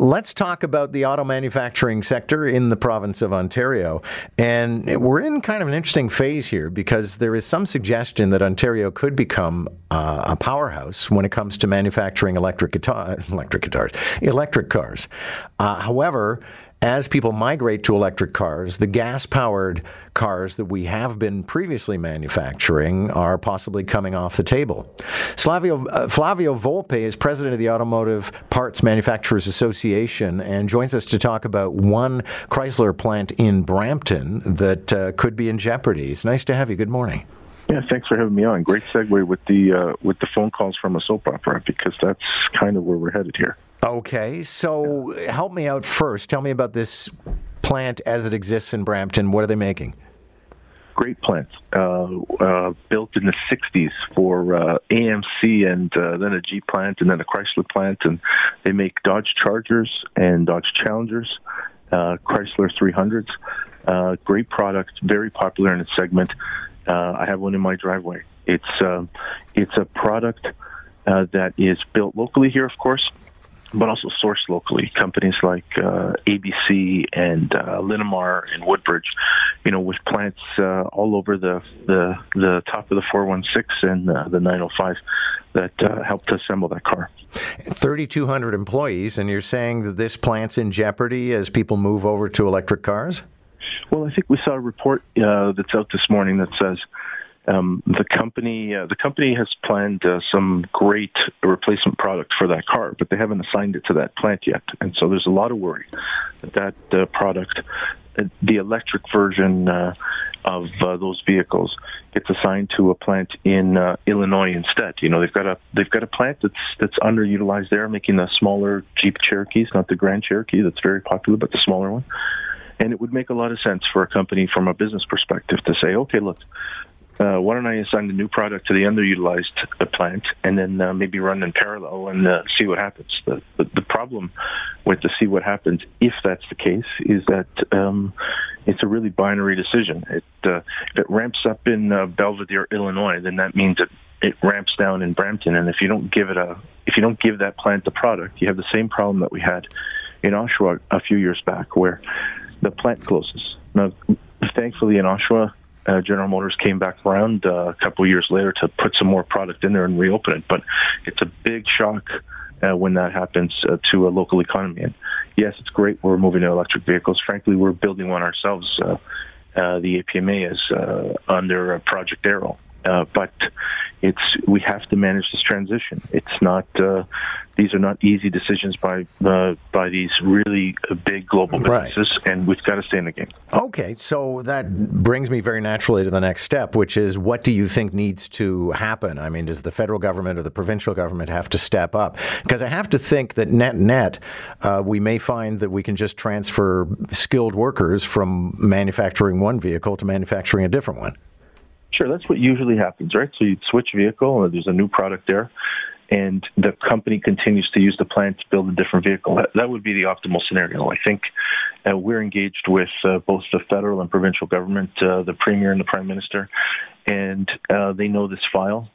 let's talk about the auto manufacturing sector in the province of Ontario. And we're in kind of an interesting phase here because there is some suggestion that Ontario could become a powerhouse when it comes to manufacturing electric cars. However, as people migrate to electric cars, the gas-powered cars that we have been previously manufacturing are possibly coming off the table. Flavio Volpe is president of the Automotive Parts Manufacturers Association and joins us to talk about one Chrysler plant in Brampton that could be in jeopardy. It's nice to have you. Good morning. Yeah, thanks for having me on. Great segue with the phone calls from a soap opera, because that's kind of where we're headed here. Okay, so help me out first. Tell me about this plant as it exists in Brampton. What are they making? Great plant. Built in the 60s for AMC and then a Jeep plant and then a Chrysler plant. And they make Dodge Chargers and Dodge Challengers, Chrysler 300s. Great product, very popular in its segment. I have one in my driveway. It's a product that is built locally here, of course, but also sourced locally. Companies like ABC and Linamar and Woodbridge, with plants all over the top of the 416 and the 905 that helped to assemble that car. 3,200 employees, and you're saying that this plant's in jeopardy as people move over to electric cars? Well, I think we saw a report that's out this morning that says the company has planned some great replacement product for that car, but they haven't assigned it to that plant yet. And so there's a lot of worry that product, the electric version of those vehicles, gets assigned to a plant in Illinois instead. They've got a plant that's underutilized there, making the smaller Jeep Cherokees, not the Grand Cherokee that's very popular, but the smaller one. And it would make a lot of sense for a company from a business perspective to say, okay, look, why don't I assign the new product to the underutilized plant and then maybe run in parallel and see what happens. The problem with the see what happens, if that's the case, is that it's a really binary decision. If it ramps up in Belvidere, Illinois, then that means that it ramps down in Brampton. And if you don't give that plant the product, you have the same problem that we had in Oshawa a few years back, where the plant closes. Now, thankfully in Oshawa, General Motors came back around a couple of years later to put some more product in there and reopen it. But it's a big shock when that happens to a local economy. And yes, it's great we're moving to electric vehicles. Frankly, we're building one ourselves. The APMA is under Project Arrow. But we have to manage this transition. It's not; these are not easy decisions by these really big global businesses, right. And we've got to stay in the game. Okay, so that brings me very naturally to the next step, which is, what do you think needs to happen? I mean, does the federal government or the provincial government have to step up? Because I have to think that net, we may find that we can just transfer skilled workers from manufacturing one vehicle to manufacturing a different one. Sure, that's what usually happens, right? So you switch vehicle, and there's a new product there, and the company continues to use the plant to build a different vehicle. That would be the optimal scenario. I think we're engaged with both the federal and provincial government, the Premier and the Prime Minister, and they know this file.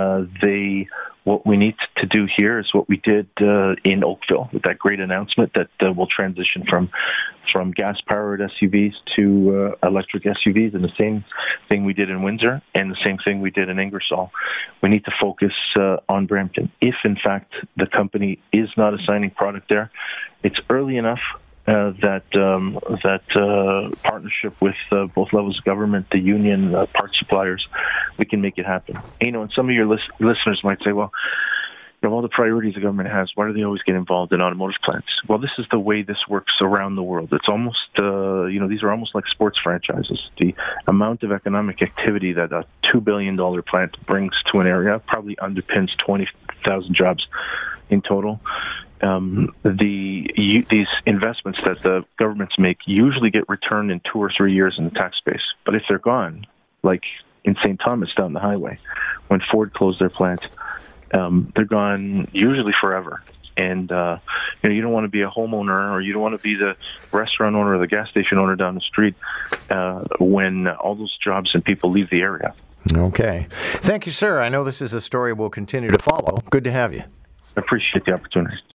What we need to do here is what we did in Oakville with that great announcement that we'll transition from gas-powered SUVs to electric SUVs, and the same thing we did in Windsor and the same thing we did in Ingersoll. We need to focus on Brampton. If, in fact, the company is not assigning product there, it's early enough that partnership with both levels of government, the union, parts suppliers, we can make it happen. And some of your listeners might say, well, of all the priorities the government has, why do they always get involved in automotive plants? Well, this is the way this works around the world. It's almost, these are almost like sports franchises. The amount of economic activity that a $2 billion plant brings to an area probably underpins 20,000 jobs in total. These investments that the governments make usually get returned in 2 or 3 years in the tax base. But if they're gone, like in St. Thomas down the highway, when Ford closed their plant, they're gone usually forever. And you don't want to be a homeowner, or you don't want to be the restaurant owner or the gas station owner down the street when all those jobs and people leave the area. Okay. Thank you, sir. I know this is a story we'll continue to follow. Good to have you. I appreciate the opportunity.